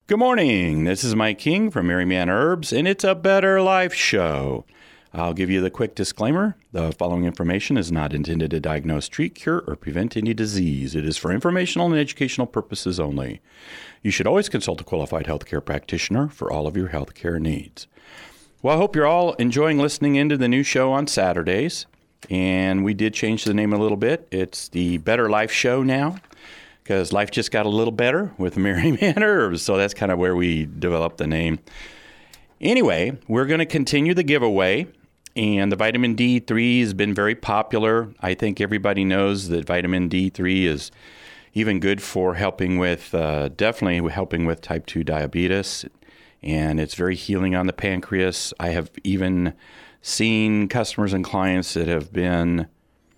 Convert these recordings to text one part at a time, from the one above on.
Good morning. This is Mike King from Merryman Herbs, and it's a Better Life Show. I'll give you the quick disclaimer. The following information is not intended to diagnose, treat, cure, or prevent any disease. It is for informational and educational purposes only. You should always consult a qualified healthcare practitioner for all of your healthcare needs. Well, I hope you're all enjoying listening into the new show on Saturdays. And we did change the name a little bit. It's the Better Life Show now, because life just got a little better with Merryman Herbs. So that's kind of where we developed the name. Anyway, we're going to continue the giveaway. And the vitamin D3 has been very popular. I think everybody knows that vitamin D3 is even good for helping with, definitely helping with type 2 diabetes. And it's very healing on the pancreas. I have even seen customers and clients that have been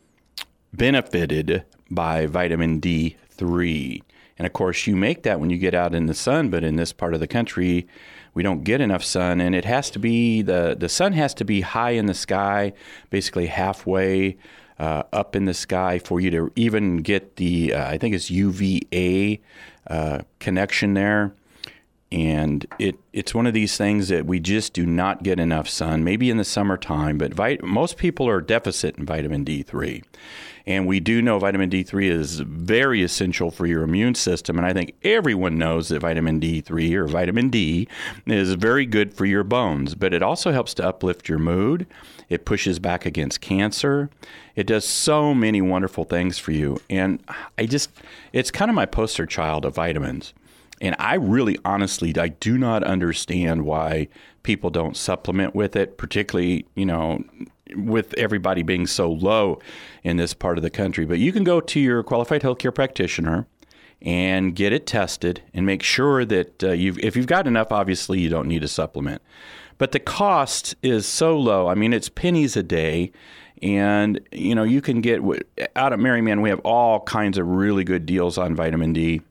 benefited by vitamin D3. And of course, you make that when you get out in the sun, but in this part of the country, we don't get enough sun, and it has to be, the sun has to be high in the sky, basically halfway up in the sky for you to even get the, I think it's UVA connection there. And it's one of these things that we just do not get enough sun, maybe in the summertime, but most people are deficit in vitamin D3. And we do know vitamin D3 is very essential for your immune system. And I think everyone knows that vitamin D3 or vitamin D is very good for your bones. But it also helps to uplift your mood. It pushes back against cancer. It does so many wonderful things for you. And it's kind of my poster child of vitamins. And I really, honestly, I do not understand why people don't supplement with it, particularly, with everybody being so low in this part of the country. But you can go to your qualified healthcare practitioner and get it tested and make sure that if you've got enough, obviously you don't need a supplement. But the cost is so low. I mean, it's pennies a day. And, you can get, out at Merryman, we have all kinds of really good deals on vitamin D.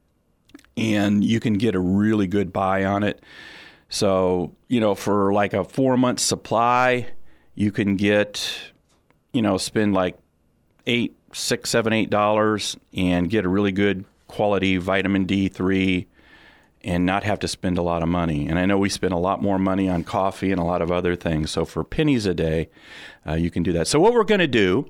And you can get a really good buy on it. So, for like a 4-month supply, you can get, spend like $8, $6, $7, $8 and get a really good quality vitamin D3 and not have to spend a lot of money. And I know we spend a lot more money on coffee and a lot of other things. So for pennies a day, you can do that. So what we're going to do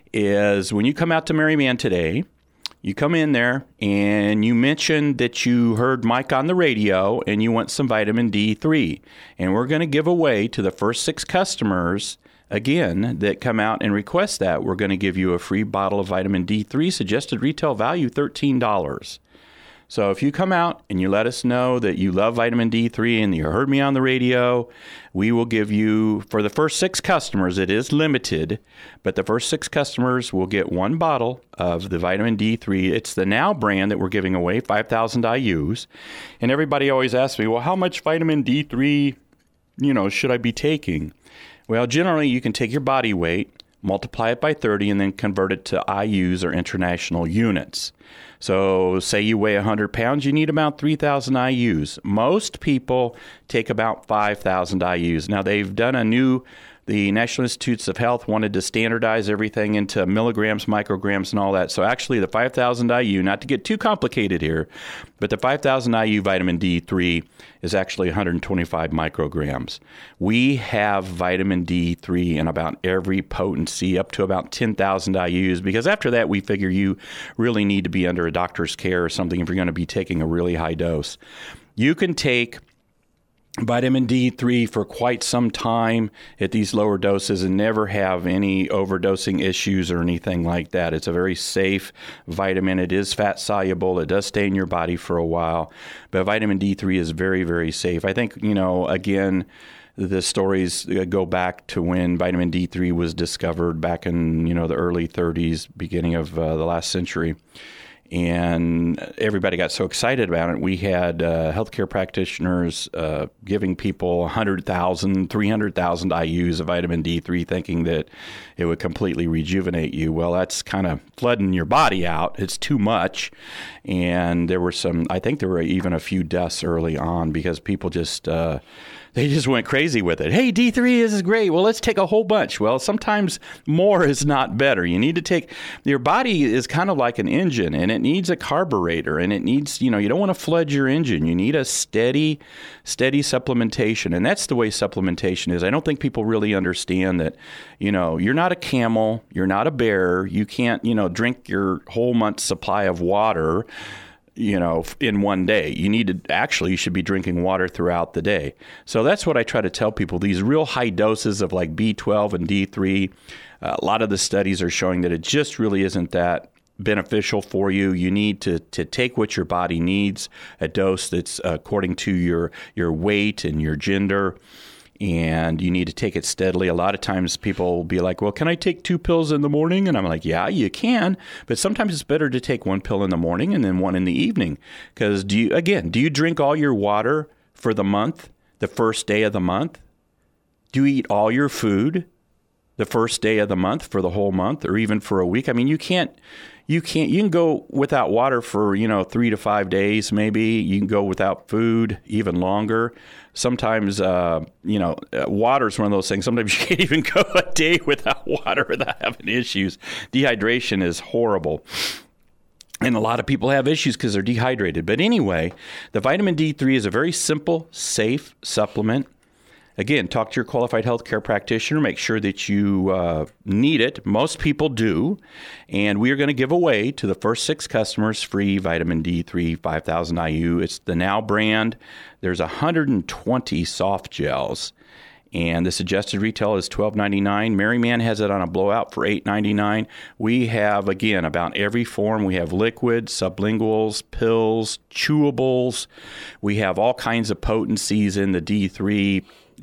is when you come out to Merryman today, you come in there and you mention that you heard Mike on the radio and you want some vitamin D3. And we're going to give away to the first 6 customers, again, that come out and request that. We're going to give you a free bottle of vitamin D3, suggested retail value $13. So if you come out and you let us know that you love vitamin D3 and you heard me on the radio, we will give you, for the first 6 customers, it is limited, but the first 6 customers will get 1 bottle of the vitamin D3. It's the Now brand that we're giving away, 5,000 IUs. And everybody always asks me, well, how much vitamin D3, should I be taking? Well, generally you can take your body weight, multiply it by 30, and then convert it to IUs or international units. So say you weigh 100 pounds, you need about 3,000 IUs. Most people take about 5,000 IUs. Now, they've done the National Institutes of Health wanted to standardize everything into milligrams, micrograms, and all that. So actually, the 5,000 IU, not to get too complicated here, but the 5,000 IU vitamin D3 is actually 125 micrograms. We have vitamin D3 in about every potency, up to about 10,000 IUs, because after that, we figure you really need to be under a doctor's care or something if you're going to be taking a really high dose. You can take vitamin D3 for quite some time at these lower doses and never have any overdosing issues or anything like that. It's a very safe vitamin. It is fat soluble. It does stay in your body for a while, but vitamin D3 is very, very safe. I think, again, the stories go back to when vitamin D3 was discovered back in, the early 30s, beginning of the last century. And everybody got so excited about it. We had healthcare practitioners giving people 100,000, 300,000 IUs of vitamin D3, thinking that it would completely rejuvenate you. Well, that's kind of flooding your body out. It's too much. And there were I think there were even a few deaths early on because people just they just went crazy with it. Hey, D3 is great. Well, let's take a whole bunch. Well, sometimes more is not better. You need to take, your body is kind of like an engine, and it needs a carburetor, and it needs, you don't want to flood your engine. You need a steady supplementation. And that's the way supplementation is. I don't think people really understand that, you're not a camel, you're not a bear. You can't, drink your whole month's supply of water, in one day. You should be drinking water throughout the day. So that's what I try to tell people. These real high doses of like B12 and D3, a lot of the studies are showing that it just really isn't that beneficial for you. You need to take what your body needs, a dose that's according to your weight and your gender. And you need to take it steadily. A lot of times people will be like, well, can I take 2 pills in the morning? And I'm like, yeah, you can. But sometimes it's better to take 1 pill in the morning and then 1 in the evening. Because do you drink all your water for the month, the first day of the month? Do you eat all your food the first day of the month for the whole month or even for a week? I mean, you can go without water for, 3 to 5 days, maybe. You can go without food even longer. Sometimes, water is one of those things. Sometimes you can't even go a day without water without having issues. Dehydration is horrible. And a lot of people have issues because they're dehydrated. But anyway, the vitamin D3 is a very simple, safe supplement. Again, talk to your qualified healthcare practitioner. Make sure that you need it. Most people do. And we are going to give away to the first 6 customers free vitamin D3 5000 IU. It's the Now brand. There's 120 soft gels. And the suggested retail is $12.99. Maryman has it on a blowout for $8.99. We have, again, about every form. We have liquids, sublinguals, pills, chewables. We have all kinds of potencies in the D3.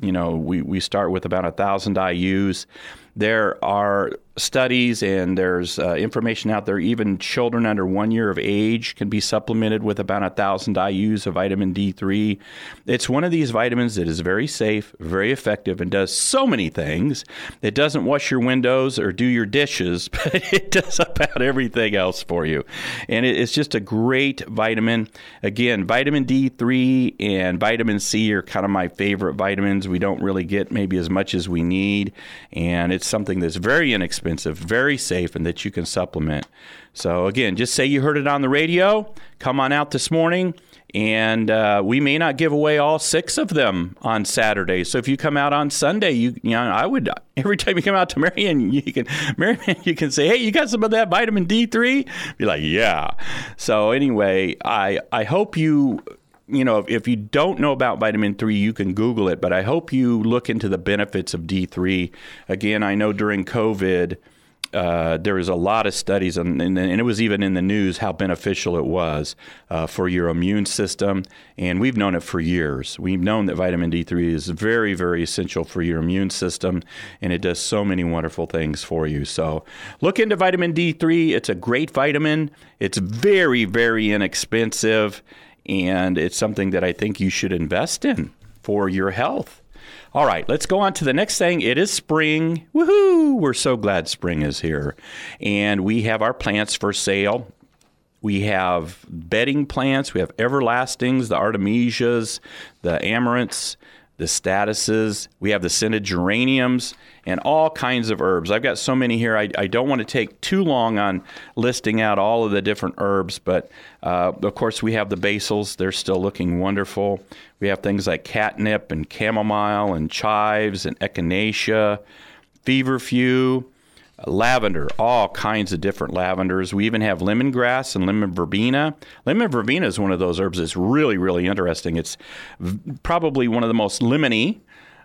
We start with about 1,000 IUs. There are studies and there's information out there. Even children under 1 year of age can be supplemented with about 1,000 IUs of vitamin D3. It's one of these vitamins that is very safe, very effective, and does so many things. It doesn't wash your windows or do your dishes, but it does about everything else for you. And it's just a great vitamin. Again, vitamin D3 and vitamin C are kind of my favorite vitamins. We don't really get maybe as much as we need, and it's something that's very inexpensive, very safe, and that you can supplement. So again, just say you heard it on the radio. Come on out this morning, and we may not give away all 6 of them on Saturday. So if you come out on Sunday, I would, every time you come out to Marion, you can say, hey, you got some of that vitamin D3? Be like, yeah. So anyway, I hope you. If you don't know about vitamin 3, you can Google it, but I hope you look into the benefits of D3. Again, I know during COVID, there was a lot of studies, and it was even in the news how beneficial it was for your immune system, and we've known it for years. We've known that vitamin D3 is very, very essential for your immune system, and it does so many wonderful things for you. So look into vitamin D3. It's a great vitamin. It's very, very inexpensive. And it's something that I think you should invest in for your health. All right, let's go on to the next thing. It is spring. Woohoo! We're so glad spring is here. And we have our plants for sale. We have bedding plants. We have everlastings, the artemisias, the amaranths, the statuses. We have the scented geraniums and all kinds of herbs. I've got so many here. I don't want to take too long on listing out all of the different herbs, but of course we have the basils. They're still looking wonderful. We have things like catnip and chamomile and chives and echinacea, feverfew, lavender, all kinds of different lavenders. We even have lemongrass and lemon verbena. Lemon verbena is one of those herbs that's really, really interesting. It's probably one of the most lemony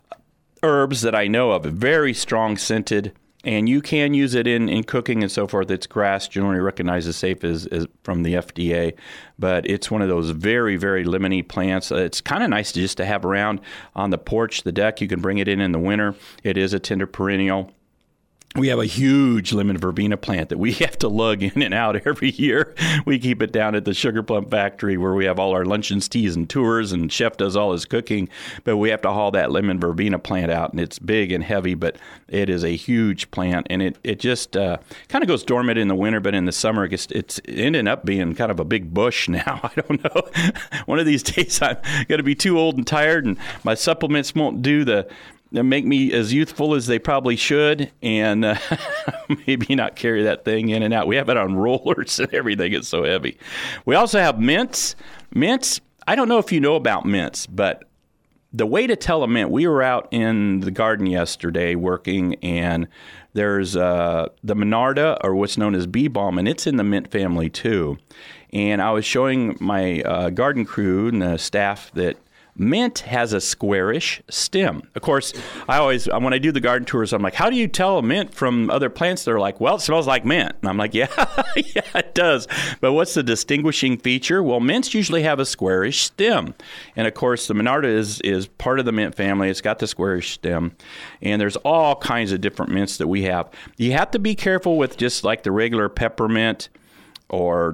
herbs that I know of, very strong scented, and you can use it in cooking and so forth. It's grass, generally recognized as safe as from the FDA, but it's one of those very, very lemony plants. It's kind of nice to have around on the porch, the deck. You can bring it in the winter. It is a tender perennial. We have a huge lemon verbena plant that we have to lug in and out every year. We keep it down at the Sugar Plum factory where we have all our luncheons, teas, and tours, and Chef does all his cooking. But we have to haul that lemon verbena plant out, and it's big and heavy, but it is a huge plant, and it just kind of goes dormant in the winter, but in the summer it's ending up being kind of a big bush now. I don't know. One of these days I'm going to be too old and tired, and my supplements won't do the make me as youthful as they probably should, and maybe not carry that thing in and out. We have it on rollers and everything. It's so heavy. We also have mints. Mints, I don't know if you know about mints, but the way to tell a mint, we were out in the garden yesterday working, and there's the Monarda, or what's known as bee balm, and it's in the mint family too. And I was showing my garden crew and the staff that mint has a squarish stem. Of course, when I do the garden tours, I'm like, how do you tell a mint from other plants? They're like, well, it smells like mint. And I'm like, yeah, yeah, it does. But what's the distinguishing feature? Well, mints usually have a squarish stem. And of course, the Monarda is part of the mint family. It's got the squarish stem. And there's all kinds of different mints that we have. You have to be careful with just like the regular peppermint, or,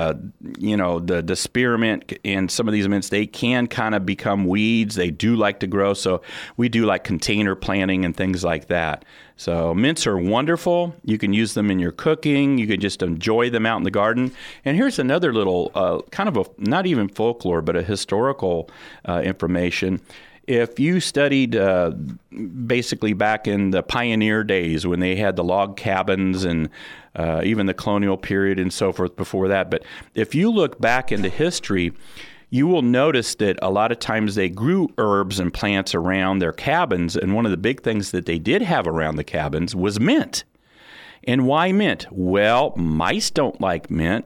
the spearmint, and some of these mints, they can kind of become weeds. They do like to grow, so we do like container planting and things like that. So mints are wonderful. You can use them in your cooking. You can just enjoy them out in the garden. And here's another little kind of not even folklore, but a historical information. If you studied basically back in the pioneer days when they had the log cabins and even the colonial period and so forth before that, but if you look back into history, you will notice that a lot of times they grew herbs and plants around their cabins, and one of the big things that they did have around the cabins was mint. And why mint? Well, mice don't like mint.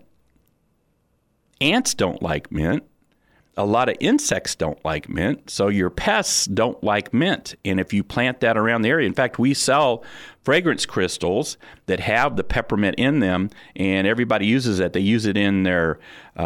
Ants don't like mint. A lot of insects don't like mint, so your pests don't like mint. And if you plant that around the area, in fact, we sell fragrance crystals that have the peppermint in them, and everybody uses it. They use it in their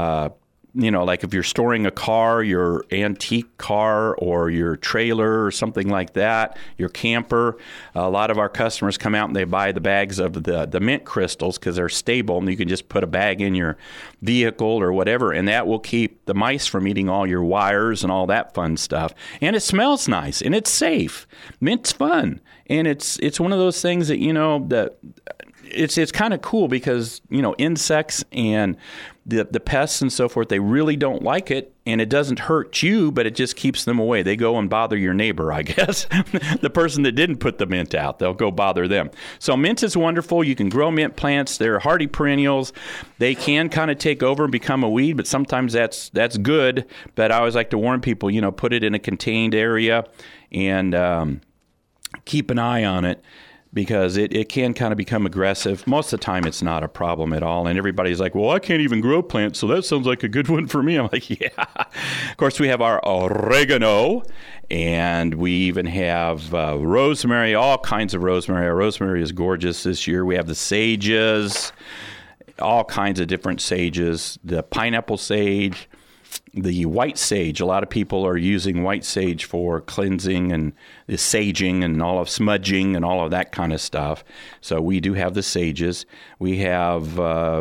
like if you're storing a car, your antique car or your trailer or something like that, your camper, a lot of our customers come out and they buy the bags of the mint crystals because they're stable, and you can just put a bag in your vehicle or whatever, and that will keep the mice from eating all your wires and all that fun stuff. And it smells nice, and it's safe. Mint's fun, and it's one of those things that, that it's kind of cool because, insects and the pests and so forth, they really don't like it, and it doesn't hurt you, but it just keeps them away. They go and bother your neighbor, I guess. The person that didn't put the mint out, they'll go bother them. So mint is wonderful. You can grow mint plants. They're hardy perennials. They can kind of take over and become a weed, but sometimes that's good. But I always like to warn people, put it in a contained area and keep an eye on it, because it can kind of become aggressive. Most of the time, it's not a problem at all. And everybody's like, well, I can't even grow plants, so that sounds like a good one for me. I'm like, yeah. Of course, we have our oregano, and we even have rosemary, all kinds of rosemary. Our rosemary is gorgeous this year. We have the sages, all kinds of different sages, the pineapple sage, the white sage. A lot of people are using white sage for cleansing and the saging and all of smudging and all of that kind of stuff. So we do have the sages. We have,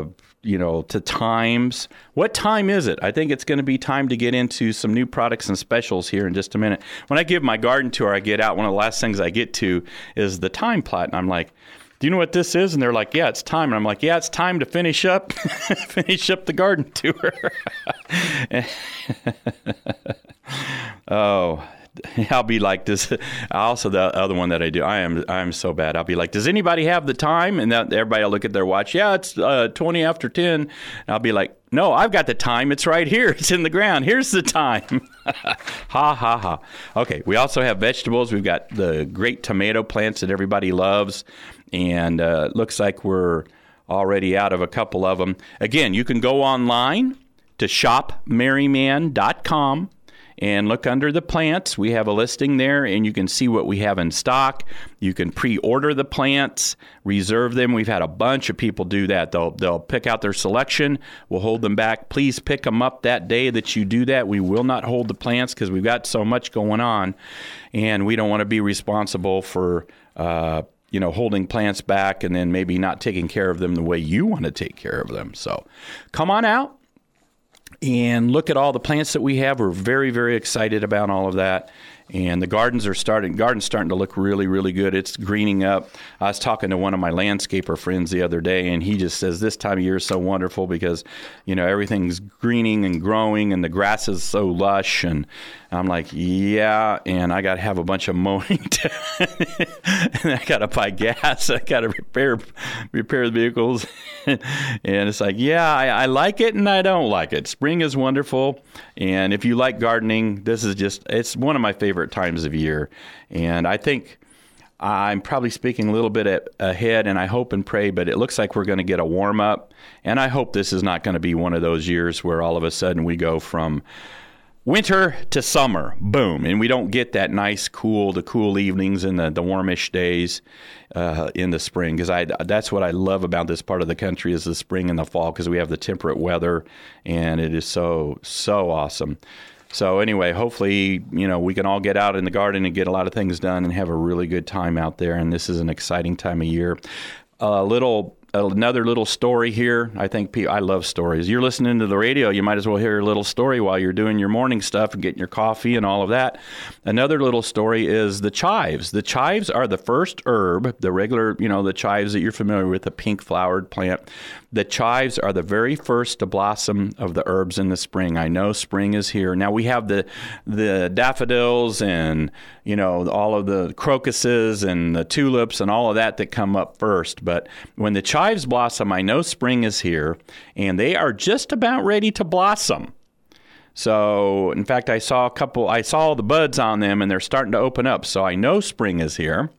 to times. What time is it? I think it's going to be time to get into some new products and specials here in just a minute. When I give my garden tour, I get out. One of the last things I get to is the time plot. And I'm like, do you know what this is? And they're like, yeah, it's time. And I'm like, yeah, it's time to finish up the garden tour. Oh, I'll be like this. Also, the other one that I do, I'm so bad. I'll be like, does anybody have the time? And everybody will look at their watch. Yeah, it's 20 after 10. And I'll be like, no, I've got the time. It's right here. It's in the ground. Here's the time. Ha, ha, ha. Okay, we also have vegetables. We've got the great tomato plants that everybody loves. And it looks like we're already out of a couple of them. Again, you can go online to shopmerryman.com and look under the plants. We have a listing there, and you can see what we have in stock. You can pre-order the plants, reserve them. We've had a bunch of people do that. They'll pick out their selection. We'll hold them back. Please pick them up that day that you do that. We will not hold the plants because we've got so much going on, and we don't want to be responsible for holding plants back and then maybe not taking care of them the way you want to take care of them. So come on out and look at all the plants that we have. We're very, very excited about all of that. And the garden's starting to look really, really good. It's greening up. I was talking to one of my landscaper friends the other day, and he just says this time of year is so wonderful because, everything's greening and growing, and the grass is so lush. And I'm like, yeah, and I got to have a bunch of mowing and I got to buy gas. I got to repair the vehicles. And it's like, yeah, I like it and I don't like it. Spring is wonderful. And if you like gardening, it's one of my favorite times of year. And I think I'm probably speaking a little bit ahead, and I hope and pray, but it looks like we're going to get a warm up. And I hope this is not going to be one of those years where all of a sudden we go from winter to summer, boom, and we don't get that nice cool evenings and the warmish days in the spring, because that's what I love about this part of the country is the spring and the fall, because we have the temperate weather, and it is so awesome. So anyway, hopefully, we can all get out in the garden and get a lot of things done and have a really good time out there, and this is an exciting time of year. Another little story here. I think I love stories. You're listening to the radio. You might as well hear a little story while you're doing your morning stuff and getting your coffee and all of that. Another little story is the chives. The chives are the first herb, the regular, the chives that you're familiar with, the pink flowered plant. The chives are the very first to blossom of the herbs in the spring. I know spring is here. Now we have the daffodils and, all of the crocuses and the tulips and all of that come up first. But when the chives blossom, I know spring is here, and they are just about ready to blossom. So, in fact, I saw the buds on them, and they're starting to open up. So I know spring is here.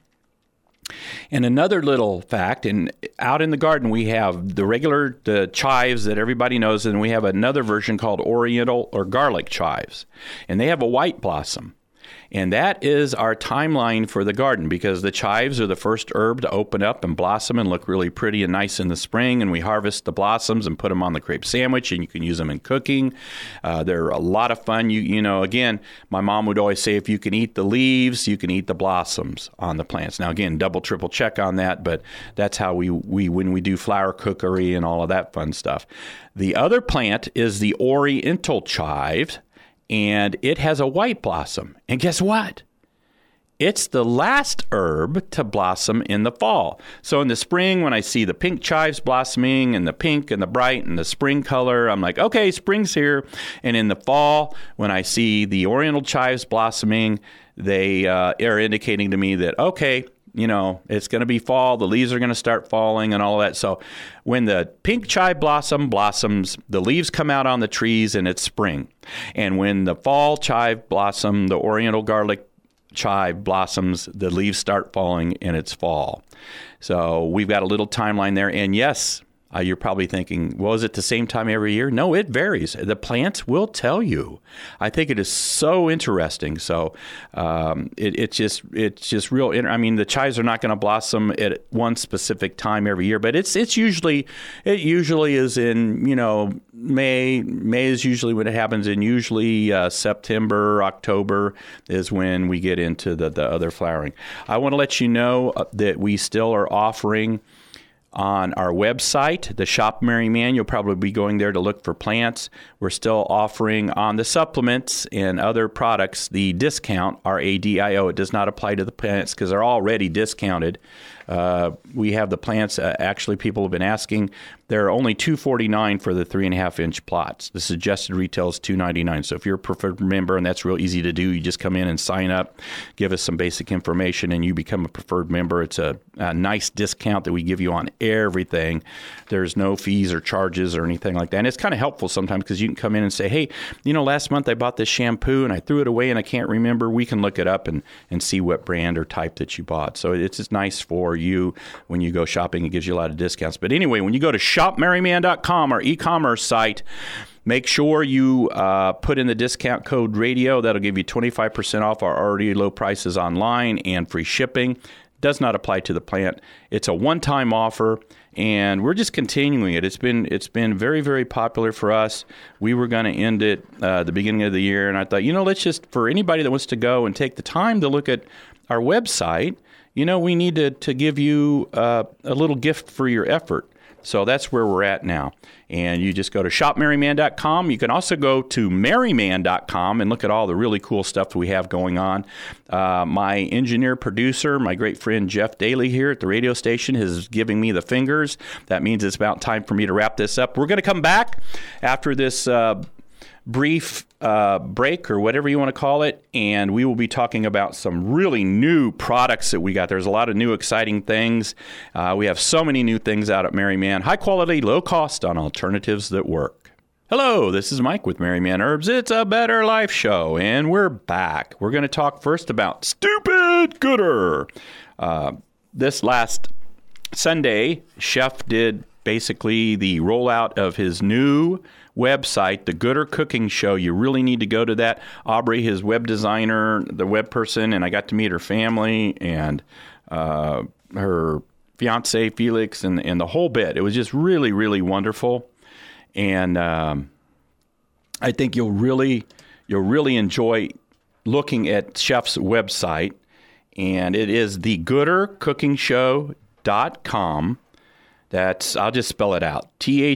And another little fact, and out in the garden we have the chives that everybody knows, and we have another version called Oriental or garlic chives. And they have a white blossom. And that is our timeline for the garden, because the chives are the first herb to open up and blossom and look really pretty and nice in the spring. And we harvest the blossoms and put them on the crepe sandwich, and you can use them in cooking. They're a lot of fun. Again, my mom would always say, if you can eat the leaves, you can eat the blossoms on the plants. Now, again, double, triple check on that, but that's how we when we do flower cookery and all of that fun stuff. The other plant is the Oriental chive, and it has a white blossom. And guess what? It's the last herb to blossom in the fall. So in the spring, when I see the pink chives blossoming and the pink and the bright and the spring color, I'm like, okay, spring's here. And in the fall, when I see the Oriental chives blossoming, they are indicating to me that, okay, it's going to be fall. The leaves are going to start falling and all of that. So when the pink chive blossoms, the leaves come out on the trees and it's spring. And when the fall chive blossom, the Oriental garlic chive blossoms, the leaves start falling and it's fall. So we've got a little timeline there. And yes, you're probably thinking, well, is it the same time every year? No, it varies. The plants will tell you. I think it is so interesting. So it's just real. The chives are not going to blossom at one specific time every year, but it usually is in May. May is usually when it happens, and usually September, October is when we get into the other flowering. I want to let you know that we still are offering on our website, the Shop Merry Man. You'll probably be going there to look for plants. We're still offering on the supplements and other products the discount, RADIO. It does not apply to the plants because they're already discounted. We have the plants. Actually, people have been asking. They're only $249 for the 3.5-inch plots. The suggested retail is $299. So if you're a preferred member, and that's real easy to do, you just come in and sign up, give us some basic information, and you become a preferred member. It's a nice discount that we give you on everything. There's no fees or charges or anything like that. And it's kind of helpful sometimes because you can come in and say, hey, last month I bought this shampoo and I threw it away and I can't remember. We can look it up and see what brand or type that you bought. So it's just nice for you when you go shopping. It gives you a lot of discounts. But anyway, when you go to shopmerryman.com, our e-commerce site, make sure you put in the discount code radio. That'll give you 25% off our already low prices online and free shipping. Does not apply to the plant. It's a one-time offer, and we're just continuing it. It's been very, very popular for us. We were going to end it the beginning of the year, and I thought, let's just, for anybody that wants to go and take the time to look at our website, we need to give you a little gift for your effort. So that's where we're at now. And you just go to shopmerryman.com. You can also go to merryman.com and look at all the really cool stuff that we have going on. My engineer producer, my great friend Jeff Daly here at the radio station, is giving me the fingers. That means it's about time for me to wrap this up. We're going to come back after this brief break, or whatever you want to call it, and we will be talking about some really new products that we got. There's a lot of new exciting things. We have so many new things out at Merryman. High quality, low cost on alternatives that work. Hello, this is Mike with Merryman Herbs. It's a Better Life show, and we're back. We're going to talk first about Stupid Gooder. This last Sunday, Chef did basically the rollout of his new website, the Gooder Cooking Show. You really need to go to that. Aubrey, his web designer, the web person, and I got to meet her family and her fiance Felix and the whole bit. It was just really, really wonderful, and I think you'll really enjoy looking at Chef's website, and it is thegoodercookingshow.com. I'll just spell it out.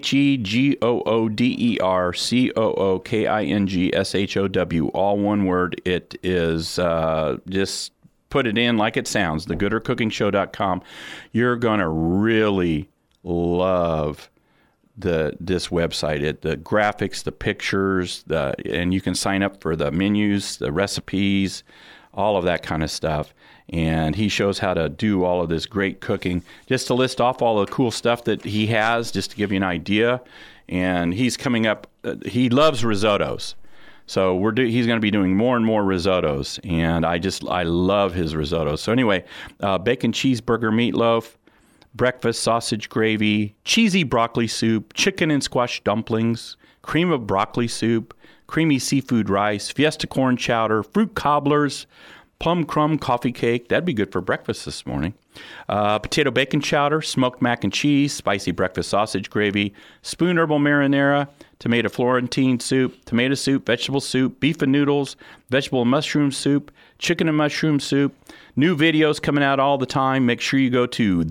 TheGooderCookingShow. All one word. It is, just put it in like it sounds, thegoodercookingshow.com. You're going to really love this website. The graphics, the pictures, and you can sign up for the menus, the recipes, all of that kind of stuff. And he shows how to do all of this great cooking. Just to list off all the cool stuff that he has, just to give you an idea. And he's coming up, he loves risottos. So he's going to be doing more and more risottos. And I love his risottos. So anyway, bacon cheeseburger meatloaf, breakfast sausage gravy, cheesy broccoli soup, chicken and squash dumplings, cream of broccoli soup, creamy seafood rice, fiesta corn chowder, fruit cobblers, plum crumb coffee cake. That'd be good for breakfast this morning. Potato bacon chowder, smoked mac and cheese, spicy breakfast sausage gravy, spoon herbal marinara, tomato Florentine soup, tomato soup, vegetable soup, beef and noodles, vegetable and mushroom soup, chicken and mushroom soup. New videos coming out all the time. Make sure you go to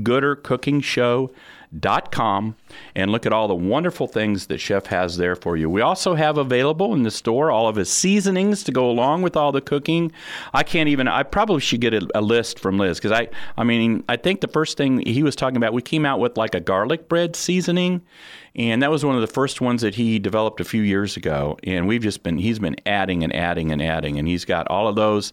thegoodercookingshow.com and look at all the wonderful things that Chef has there for you. We also have available in the store all of his seasonings to go along with all the cooking. I probably should get a list from Liz, because I think the first thing he was talking about, we came out with like a garlic bread seasoning, and that was one of the first ones that he developed a few years ago. And he's been adding and adding and adding, and he's got all of those.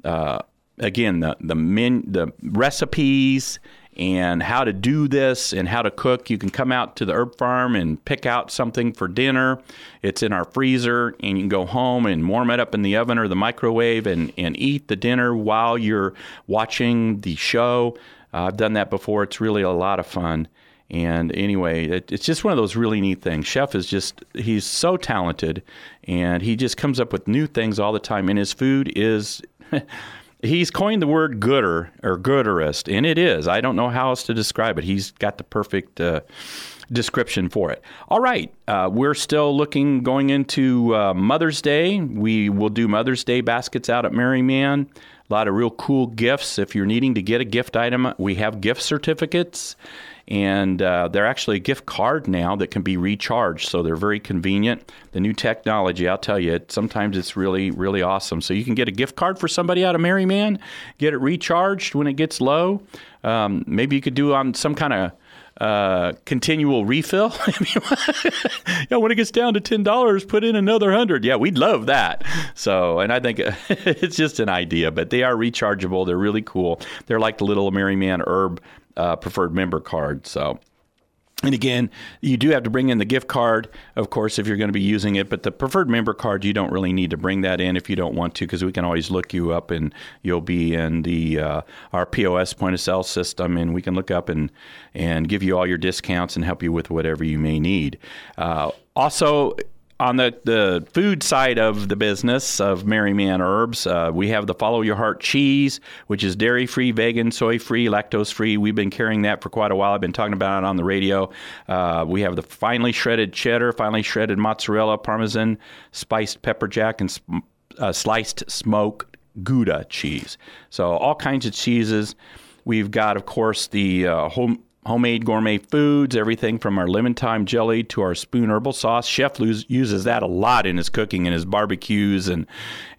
Again, the recipes and how to do this and how to cook. You can come out to the herb farm and pick out something for dinner. It's in our freezer, and you can go home and warm it up in the oven or the microwave and eat the dinner while you're watching the show. I've done that before. It's really a lot of fun. And anyway, it's just one of those really neat things. Chef he's so talented, and he just comes up with new things all the time. And his food is... He's coined the word gooder or gooderist, and it is. I don't know how else to describe it. He's got the perfect description for it. All right. We're still going into Mother's Day. We will do Mother's Day baskets out at Merryman. A lot of real cool gifts. If you're needing to get a gift item, we have gift certificates. And they're actually a gift card now that can be recharged, so they're very convenient. The new technology, I'll tell you, sometimes it's really, really awesome. So you can get a gift card for somebody out of Merryman, get it recharged when it gets low. Maybe you could do on some kind of continual refill. When it gets down to $10, put in another $100. Yeah, we'd love that. So, and I think it's just an idea, but they are rechargeable. They're really cool. They're like the little Merryman herb preferred member card. So, and again, you do have to bring in the gift card, of course, if you're going to be using it. But the preferred member card, you don't really need to bring that in if you don't want to, because we can always look you up, and you'll be in our POS point of sale system, and we can look up and give you all your discounts and help you with whatever you may need. Also, on the food side of the business of Merryman Herbs, we have the Follow Your Heart cheese, which is dairy-free, vegan, soy-free, lactose-free. We've been carrying that for quite a while. I've been talking about it on the radio. We have the finely shredded cheddar, finely shredded mozzarella, Parmesan, spiced pepper jack, and sliced smoked Gouda cheese. So all kinds of cheeses. We've got, of course, the homemade gourmet foods, everything from our lemon thyme jelly to our spoon herbal sauce. Chef uses that a lot in his cooking and his barbecues and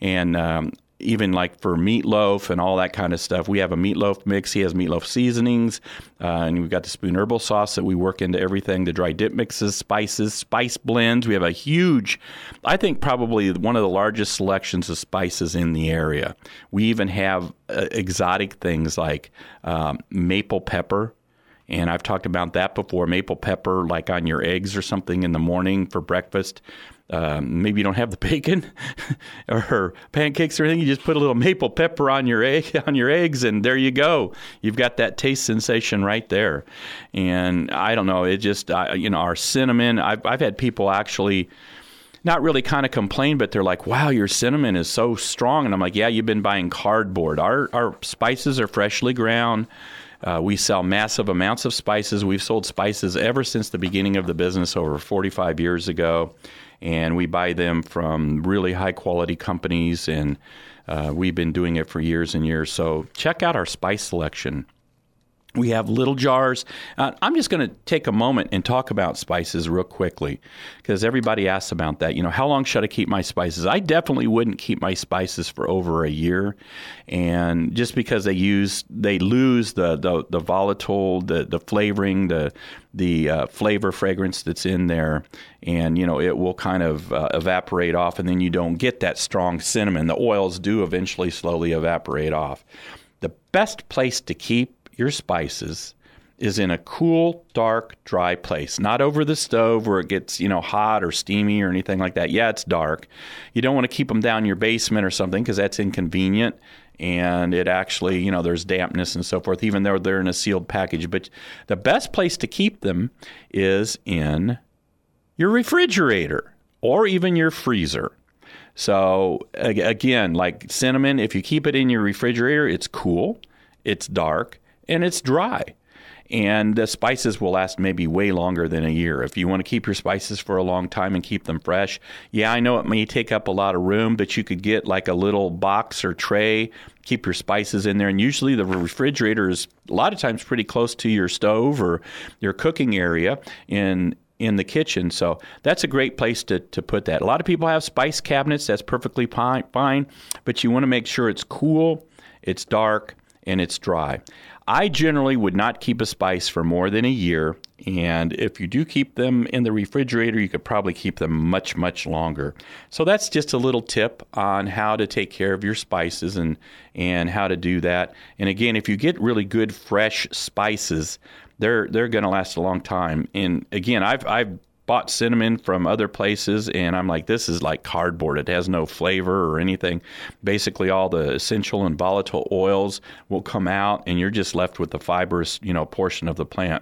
even like for meatloaf and all that kind of stuff. We have a meatloaf mix. He has meatloaf seasonings. And we've got the spoon herbal sauce that we work into everything, the dry dip mixes, spices, spice blends. We have a huge, I think probably one of the largest selections of spices in the area. We even have exotic things like maple pepper. And I've talked about that before, maple pepper like on your eggs or something in the morning for breakfast. Maybe you don't have the bacon or pancakes or anything. You just put a little maple pepper on your eggs, and there you go. You've got that taste sensation right there. And I don't know, it just our cinnamon. I've had people actually not really kind of complain, but they're like, "Wow, your cinnamon is so strong." And I'm like, "Yeah, you've been buying cardboard. Our spices are freshly ground." We sell massive amounts of spices. We've sold spices ever since the beginning of the business over 45 years ago. And we buy them from really high-quality companies, and we've been doing it for years and years. So check out our spice selection. We have little jars. I'm just going to take a moment and talk about spices real quickly because everybody asks about that. How long should I keep my spices? I definitely wouldn't keep my spices for over a year, and just because they lose the volatile, the flavoring, the flavor fragrance that's in there, and it will kind of evaporate off, and then you don't get that strong cinnamon. The oils do eventually slowly evaporate off. The best place to keep your spices is in a cool, dark, dry place, not over the stove where it gets, hot or steamy or anything like that. Yeah, it's dark. You don't want to keep them down in your basement or something because that's inconvenient. And it actually, there's dampness and so forth, even though they're in a sealed package. But the best place to keep them is in your refrigerator or even your freezer. So again, like cinnamon, if you keep it in your refrigerator, it's cool, it's dark, and it's dry. And the spices will last maybe way longer than a year. If you want to keep your spices for a long time and keep them fresh, yeah, I know it may take up a lot of room, but you could get like a little box or tray, keep your spices in there. And usually the refrigerator is a lot of times pretty close to your stove or your cooking area in the kitchen. So that's a great place to put that. A lot of people have spice cabinets. That's perfectly fine, but you want to make sure it's cool, it's dark, and it's dry. I generally would not keep a spice for more than a year, and if you do keep them in the refrigerator, you could probably keep them much, much longer. So that's just a little tip on how to take care of your spices and how to do that. And again, if you get really good fresh spices, they're going to last a long time. And again, I've bought cinnamon from other places, and I'm like, this is like cardboard. It has no flavor or anything. Basically, all the essential and volatile oils will come out, and you're just left with the fibrous, portion of the plant.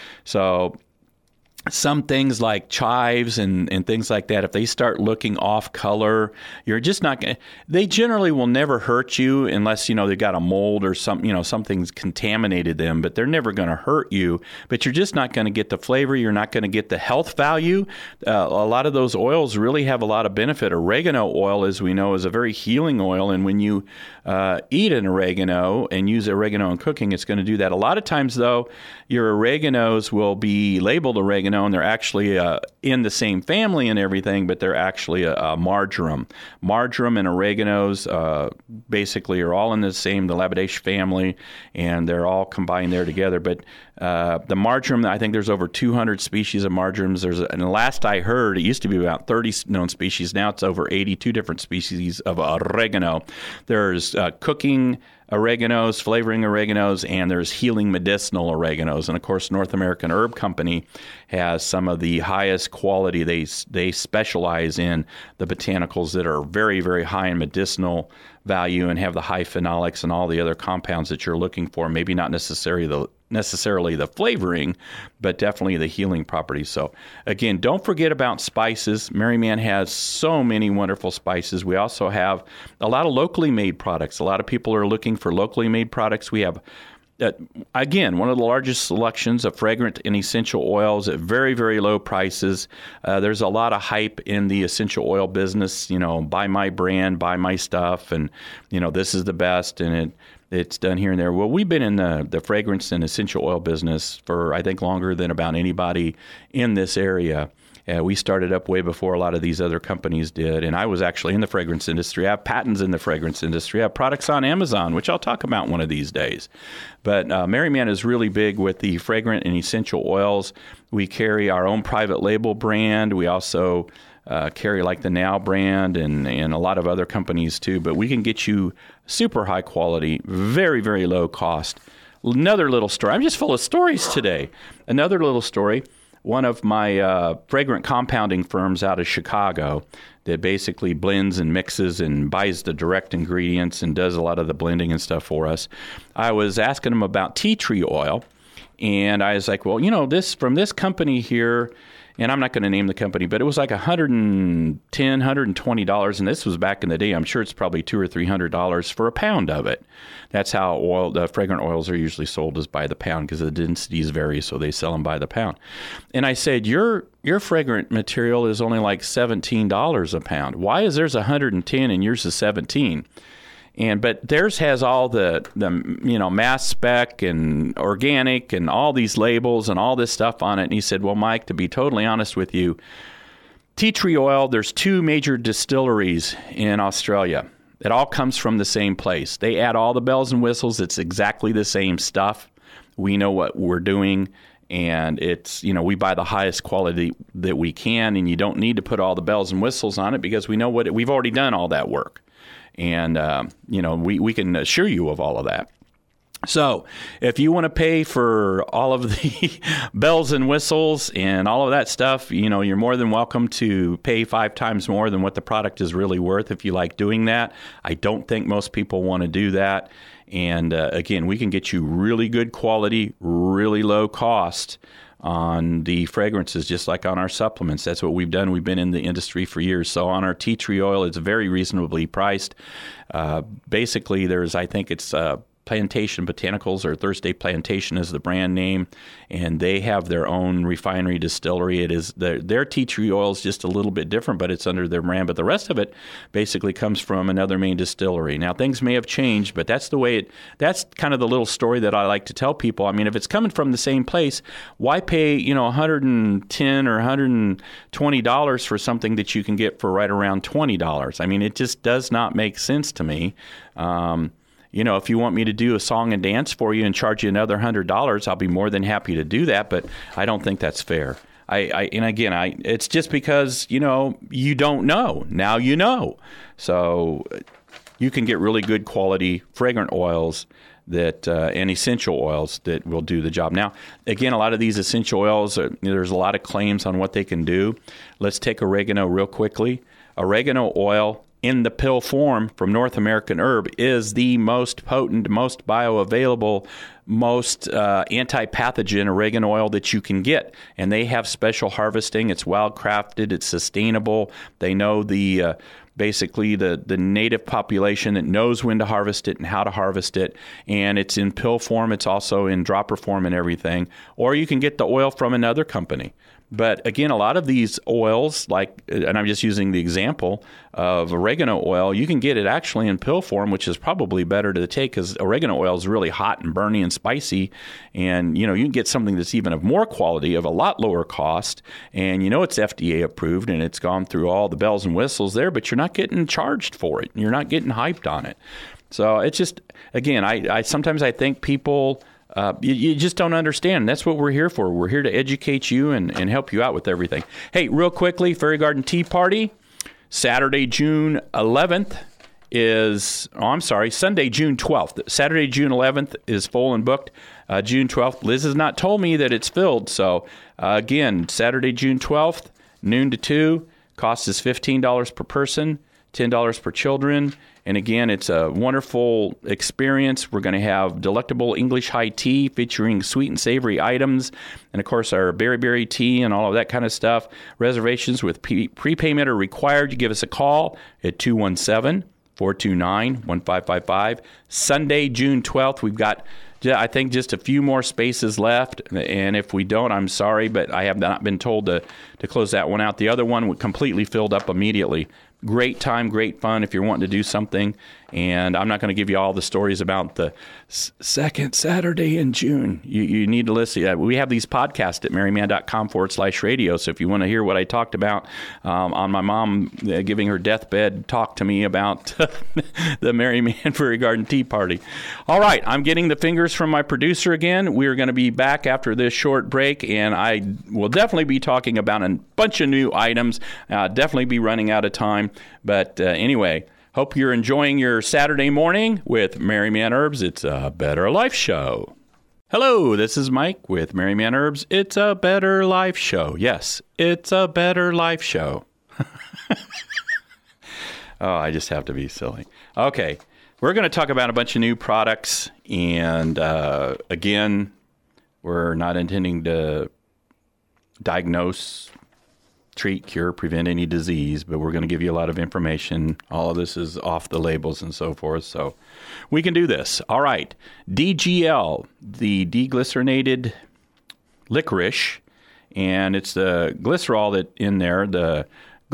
So some things like chives and things like that, if they start looking off color, you're just not going to, they generally will never hurt you unless, they got a mold or something's contaminated them, but they're never going to hurt you, but you're just not going to get the flavor. You're not going to get the health value. A lot of those oils really have a lot of benefit. Oregano oil, as we know, is a very healing oil. And when you eat an oregano and use oregano in cooking, it's going to do that. A lot of times, though, your oreganos will be labeled oregano, and they're actually in the same family and everything, but they're actually a marjoram. Marjoram and oreganos basically are all in the Labidaceae family, and they're all combined there together. But the marjoram, I think there's over 200 species of marjorams. And the last I heard, it used to be about 30 known species. Now it's over 82 different species of oregano. There's cooking oreganos, flavoring oreganos, and there's healing medicinal oreganos. And of course, North American Herb Company has some of the highest quality. They specialize in the botanicals that are very, very high in medicinal value and have the high phenolics and all the other compounds that you're looking for. Maybe not necessarily the flavoring, but definitely the healing properties. So again, don't forget about spices. Merryman has so many wonderful spices. We also have a lot of locally made products. A lot of people are looking for locally made products. We have again, one of the largest selections of fragrant and essential oils at very, very low prices. There's a lot of hype in the essential oil business, buy my brand, buy my stuff, and, this is the best, and it's done here and there. Well, we've been in the fragrance and essential oil business for, I think, longer than about anybody in this area. We started up way before a lot of these other companies did, and I was actually in the fragrance industry. I have patents in the fragrance industry. I have products on Amazon, which I'll talk about one of these days. But Merryman is really big with the fragrant and essential oils. We carry our own private label brand. We also carry like the Now brand and a lot of other companies too. But we can get you super high quality, very, very low cost. Another little story. I'm just full of stories today. Another little story. One of my fragrant compounding firms out of Chicago that basically blends and mixes and buys the direct ingredients and does a lot of the blending and stuff for us. I was asking them about tea tree oil, and I was like, well, this from this company here, and I'm not going to name the company, but it was like $110, $120, and this was back in the day. I'm sure it's probably $200 or $300 for a pound of it. That's how the fragrant oils are usually sold, is by the pound, because the densities vary, so they sell them by the pound. And I said, your fragrant material is only like $17 a pound. Why is theirs $110 and yours is $17? But theirs has all the mass spec and organic and all these labels and all this stuff on it. And he said, well, Mike, to be totally honest with you, tea tree oil, there's 2 major distilleries in Australia. It all comes from the same place. They add all the bells and whistles. It's exactly the same stuff. We know what we're doing. And it's, we buy the highest quality that we can. And you don't need to put all the bells and whistles on it, because we know we've already done all that work. And, we can assure you of all of that. So if you want to pay for all of the bells and whistles and all of that stuff, you're more than welcome to pay 5 times more than what the product is really worth if you like doing that. I don't think most people want to do that. And again, we can get you really good quality, really low cost on the fragrances, just like on our supplements. That's what we've done. We've been in the industry for years. So on our tea tree oil, it's very reasonably priced. Basically, I think it's Plantation Botanicals, or Thursday Plantation is the brand name, and they have their own refinery distillery. It is their tea tree oil is just a little bit different, but it's under their brand. But the rest of it basically comes from another main distillery. Now, things may have changed, but that's the way that's kind of the little story that I like to tell people. I mean, if it's coming from the same place, why pay $110 or $120 for something that you can get for right around $20? I mean, it just does not make sense to me. If you want me to do a song and dance for you and charge you another $100, I'll be more than happy to do that, but I don't think that's fair. It's just because, you don't know. Now you know. So you can get really good quality fragrant oils and essential oils that will do the job. Now, again, a lot of these essential oils, there's a lot of claims on what they can do. Let's take oregano real quickly. Oregano oil in the pill form from North American Herb is the most potent, most bioavailable, most anti-pathogen oregano oil that you can get. And they have special harvesting. It's wild-crafted. It's sustainable. They know basically the native population that knows when to harvest it and how to harvest it. And it's in pill form. It's also in dropper form and everything. Or you can get the oil from another company. But again, a lot of these oils, and I'm just using the example of oregano oil, you can get it actually in pill form, which is probably better to take, because oregano oil is really hot and burny and spicy. And, you can get something that's even of more quality, of a lot lower cost. And it's FDA approved and it's gone through all the bells and whistles there, but you're not getting charged for it. You're not getting hyped on it. So it's just, again, I sometimes I think people... You just don't understand. That's what we're here for. We're here to educate you and help you out with everything. Hey, real quickly, Fairy Garden Tea Party, Saturday, June 11th Sunday, June 12th. Saturday, June 11th is full and booked. June 12th, Liz has not told me that it's filled. So, again, Saturday, June 12th, noon to 2, cost is $15 per person, $10 per children. And again, it's a wonderful experience. We're going to have delectable English high tea featuring sweet and savory items. And of course, our berry tea and all of that kind of stuff. Reservations with prepayment are required. You give us a call at 217-429-1555. Sunday, June 12th, we've got I think just a few more spaces left, and if we don't, I'm sorry, but I have not been told to close that one out. The other one completely filled up immediately. Great time, great fun if you're wanting to do something. And I'm not going to give you all the stories about the second Saturday in June. You need to listen. We have these podcasts at maryman.com/radio. So if you want to hear what I talked about on my mom giving her deathbed talk to me about the Mary Man Prairie Garden Tea Party. All right. I'm getting the fingers from my producer again. We're going to be back after this short break, and I will definitely be talking about a bunch of new items. Definitely be running out of time. But anyway, hope you're enjoying your Saturday morning with Mary Man Herbs. It's a Better Life Show. Hello, this is Mike with Mary Man Herbs. It's a Better Life Show. Yes, it's a Better Life Show. Oh, I just have to be silly. Okay, we're going to talk about a bunch of new products. And again, we're not intending to diagnose, treat, cure, prevent any disease, but we're going to give you a lot of information. All of this is off the labels and so forth, so we can do this. All right, DGL, the deglycerinated licorice, and it's the glycerol that in there, the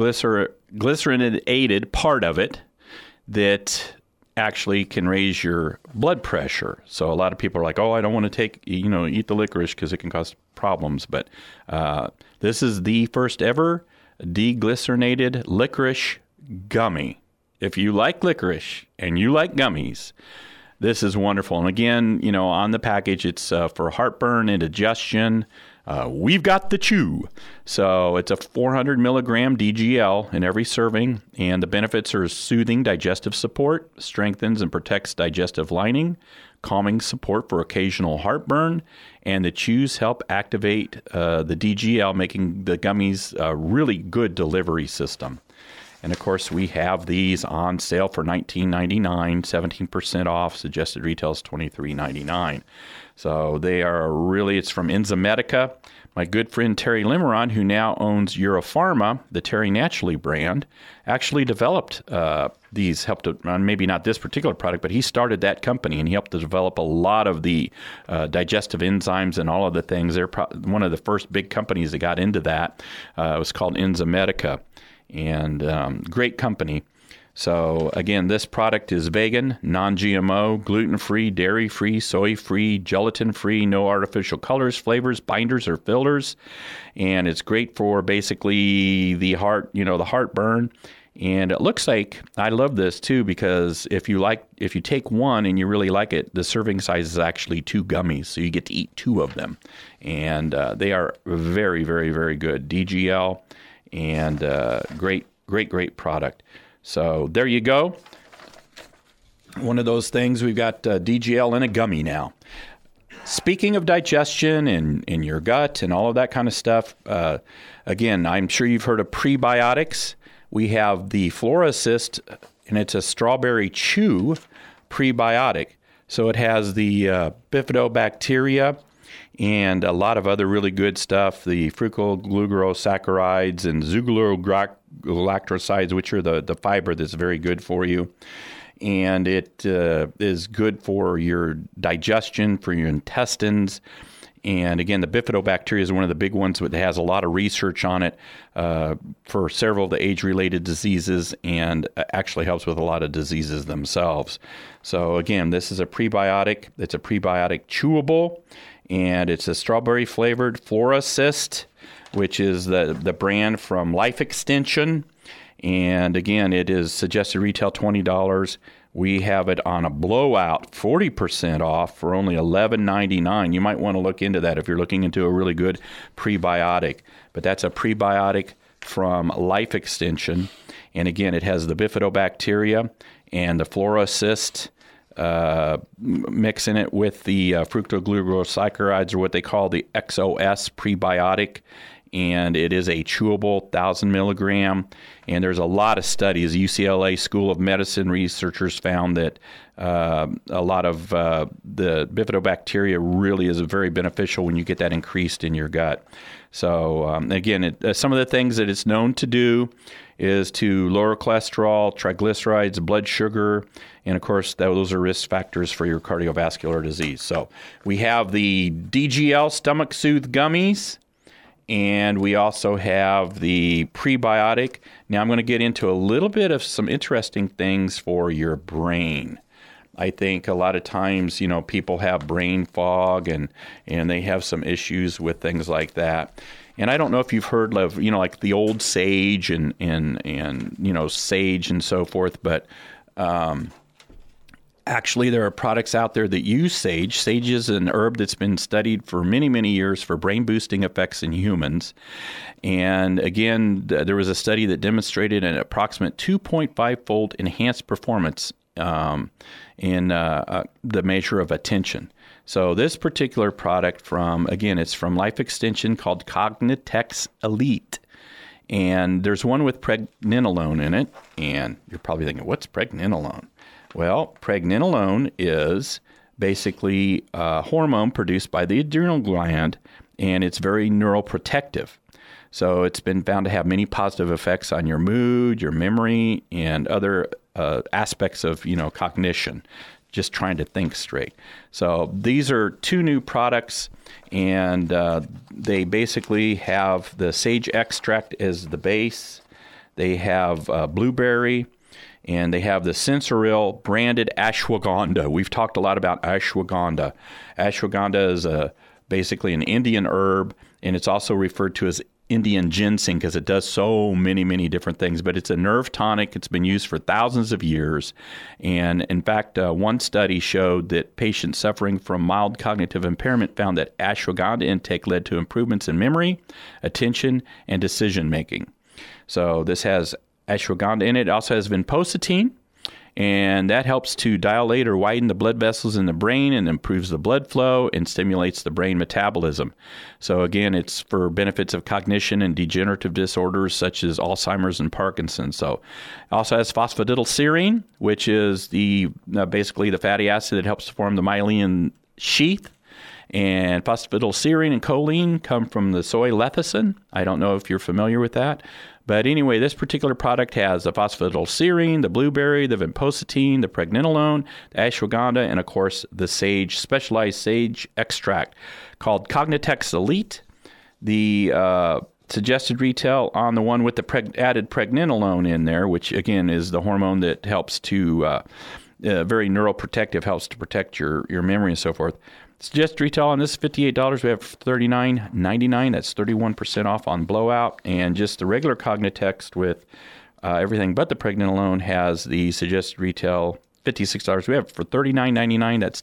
glycerinated part of it that actually can raise your blood pressure. So a lot of people are like, oh, I don't want to eat the licorice because it can cause problems. But this is the first ever deglycerinated licorice gummy. If you like licorice and you like gummies, this is wonderful. And again, on the package, it's for heartburn, indigestion. We've got the chew. So it's a 400 milligram DGL in every serving, and the benefits are soothing digestive support, strengthens and protects digestive lining, calming support for occasional heartburn, and the chews help activate the DGL, making the gummies a really good delivery system. And, of course, we have these on sale for $19.99, 17% off. Suggested retail is $23.99. So they are really, it's from Enzymedica. My good friend Terry Limeron, who now owns Europharma, the Terry Naturally brand, actually developed these, helped to, maybe not this particular product, but he started that company and he helped to develop a lot of the digestive enzymes and all of the things. They're one of the first big companies that got into that. It was called Enzymedica. And great company. So, again, this product is vegan, non-GMO, gluten-free, dairy-free, soy-free, gelatin-free, no artificial colors, flavors, binders, or fillers. And it's great for basically the heartburn. And it looks like, I love this too, because if you take one and you really like it, the serving size is actually 2 gummies. So you get to eat 2 of them. And they are very, very, very good. DGL. And great product. So there you go. One of those things, we've got DGL in a gummy now. Speaking of digestion and in your gut and all of that kind of stuff, again, I'm sure you've heard of prebiotics. We have the Flora Assist, and it's a strawberry chew prebiotic. So it has the bifidobacteria and a lot of other really good stuff, the fructoglucosaccharides and zooglurocalcides, which are the fiber that's very good for you. And it is good for your digestion, for your intestines. And again, the bifidobacteria is one of the big ones that has a lot of research on it for several of the age-related diseases and actually helps with a lot of diseases themselves. So again, this is a prebiotic. It's a prebiotic chewable. And it's a strawberry-flavored Flora Assist, which is the brand from Life Extension. And again, it is suggested retail $20. We have it on a blowout, 40% off for only $11.99. You might want to look into that if you're looking into a really good prebiotic. But that's a prebiotic from Life Extension. And again, it has the bifidobacteria and the Flora Assist mixing it with the fructoglucosaccharides, or what they call the XOS prebiotic. and it is a chewable 1,000 milligram. And there's a lot of studies. UCLA School of Medicine researchers found that a lot of the bifidobacteria really is very beneficial when you get that increased in your gut. So again, some of the things that it's known to do is to lower cholesterol, triglycerides, blood sugar, and of course, those are risk factors for your cardiovascular disease. So we have the DGL Stomach Soothe Gummies, and we also have the prebiotic. Now I'm going to get into a little bit of some interesting things for your brain. I think a lot of times, people have brain fog and they have some issues with things like that. And I don't know if you've heard of, like the old sage and sage and so forth, but actually there are products out there that use sage. Sage is an herb that's been studied for many, many years for brain boosting effects in humans. And again, there was a study that demonstrated an approximate 2.5-fold enhanced performance in the measure of attention. So this particular product it's from Life Extension called Cognitex Elite. And there's one with pregnenolone in it. And you're probably thinking, what's pregnenolone? Well, pregnenolone is basically a hormone produced by the adrenal gland, and it's very neuroprotective. So it's been found to have many positive effects on your mood, your memory, and other aspects of, cognition, just trying to think straight. So these are two new products, and they basically have the sage extract as the base. They have blueberry, and they have the Sensoril branded ashwagandha. We've talked a lot about ashwagandha. Ashwagandha is basically an Indian herb, and it's also referred to as Indian ginseng because it does so many, many different things. But it's a nerve tonic. It's been used for thousands of years. And in fact, one study showed that patients suffering from mild cognitive impairment found that ashwagandha intake led to improvements in memory, attention, and decision making. So this has ashwagandha in it. It also has vinpocetine, and that helps to dilate or widen the blood vessels in the brain and improves the blood flow and stimulates the brain metabolism. So again, it's for benefits of cognition and degenerative disorders such as Alzheimer's and Parkinson's. So it also has phosphatidylserine, which is basically the fatty acid that helps to form the myelin sheath. And phosphatidylserine and choline come from the soy lecithin. I don't know if you're familiar with that. But anyway, this particular product has the phosphatidylserine, the blueberry, the vinpocetine, the pregnenolone, the ashwagandha, and of course the specialized sage extract called Cognitex Elite. The suggested retail on the one with the added pregnenolone in there, which again is the hormone that helps to very neuroprotective, helps to protect your memory and so forth. Suggested retail on this is $58. We have $39.99. That's 31% off on Blowout. And just the regular Cognitex with everything but the pregnenolone has the suggested retail $56. We have for $39.99. That's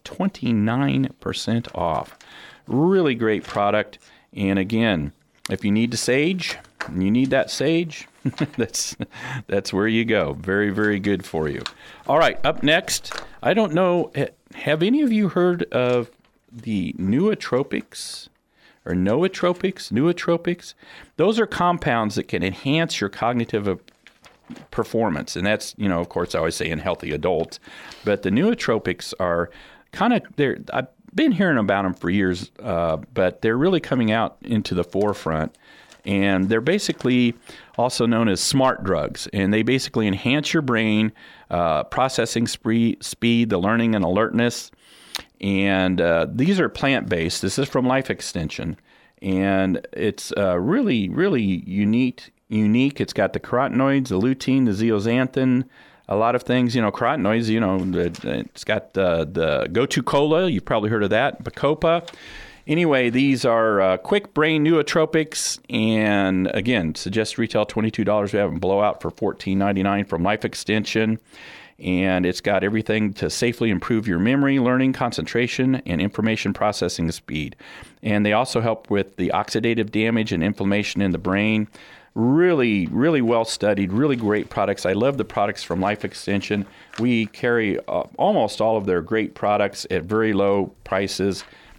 29% off. Really great product. And again, if you need the sage, and you need that sage, that's where you go. Very, very good for you. All right, up next, I don't know, have any of you heard of the nootropics or nootropics? Those are compounds that can enhance your cognitive performance. And that's, of course, I always say in healthy adults. But the nootropics are I've been hearing about them for years, but they're really coming out into the forefront. And they're basically also known as smart drugs. And they basically enhance your brain, processing speed, the learning and alertness. And these are plant-based. This is from Life Extension. And it's really, really unique. It's got the carotenoids, the lutein, the zeaxanthin, a lot of things. Carotenoids, it's got the Gotu Kola. You've probably heard of that. Bacopa. Anyway, these are quick brain nootropics. And again, suggest retail $22. We have them Blowout for $14.99 from Life Extension. And it's got everything to safely improve your memory, learning, concentration, and information processing speed. And they also help with the oxidative damage and inflammation in the brain. Really, really well studied, really great products. I love the products from Life Extension. We carry almost all of their great products at very low prices.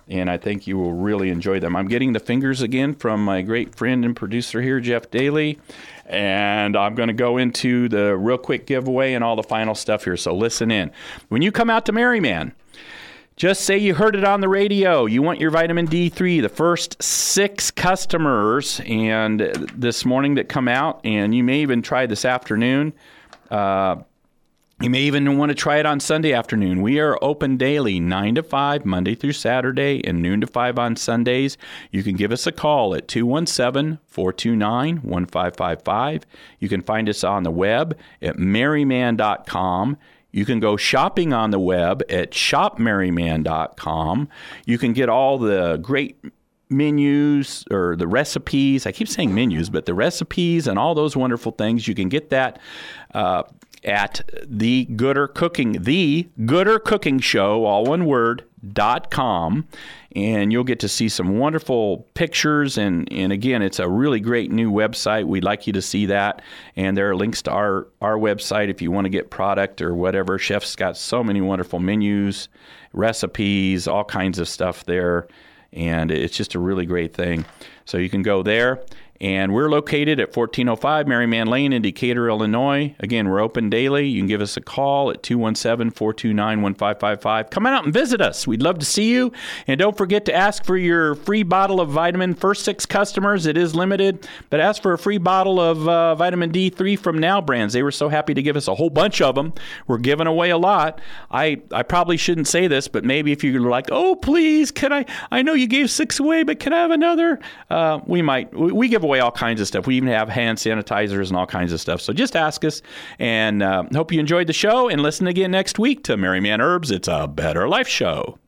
and I think you will really enjoy them. I'm getting the fingers again from my great friend and producer here, Jeff Daly, and I'm going to go into the real quick giveaway and all the final stuff here, so listen in. When you come out to Merryman, just say you heard it on the radio. You want your vitamin D3. The first 6 customers and this morning that come out, and you may even try this afternoon. You may even want to try it on Sunday afternoon. We are open daily, 9 to 5, Monday through Saturday, and noon to 5 on Sundays. You can give us a call at 217-429-1555. You can find us on the web at merryman.com. You can go shopping on the web at shopmerryman.com. You can get all the great menus or the recipes. I keep saying menus, but the recipes and all those wonderful things, you can get that at the Gooder Cooking Show, all one word, .com, and you'll get to see some wonderful pictures, and again, it's a really great new website. We'd like you to see that, and there are links to our website if you want to get product or whatever. Chef's got so many wonderful menus, recipes, all kinds of stuff there, and it's just a really great thing. So you can go there. And we're located at 1405 Merryman Lane in Decatur, Illinois. Again, we're open daily. You can give us a call at 217-429-1555. Come on out and visit us. We'd love to see you. And don't forget to ask for your free bottle of vitamin. First 6 customers, it is limited, but ask for a free bottle of vitamin D3 from Now Brands. They were so happy to give us a whole bunch of them. We're giving away a lot. I probably shouldn't say this, but maybe if you're like, oh, please, can I know you gave 6 away, but can I have another? We might. We give away all kinds of stuff. We even have hand sanitizers and all kinds of stuff. So just ask us, and hope you enjoyed the show, and listen again next week to Merryman Herbs. It's a Better Life Show.